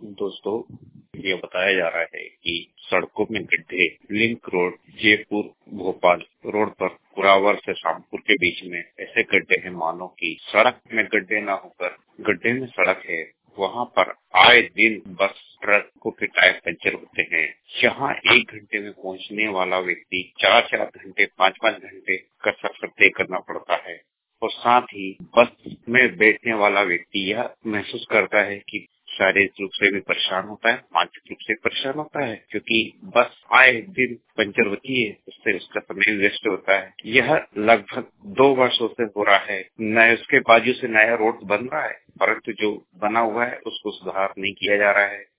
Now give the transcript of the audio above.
दोस्तों, ये बताया जा रहा है कि सड़कों में गड्ढे। Link road Jaipur Bhopal road पर कुरावर से शामपुर के बीच में ऐसे गड्ढे हैं मानो कि सड़क में गड्ढे न होकर गड्ढे में सड़क है। वहाँ पर आए दिन बस ट्रकों के टायर पंचर होते हैं। यहाँ 1 घंटे में पहुँचने वाला व्यक्ति 4-4 घंटे 5-5 घंटे का सफर तय करना पड़ता है। और साथ ही बस में बैठने वाला व्यक्ति यह महसूस करता है कि शारीरिक रूप से भी परेशान होता है, मानसिक रूप से परेशान होता है, क्योंकि बस आए दिन पंचर होती है, उससे उसका समय वेस्ट होता है। यह लगभग 2 वर्षों से हो रहा है। न उसके बाजू से नया रोड बन रहा है, परंतु जो बना हुआ है उसको सुधार नहीं किया जा रहा है।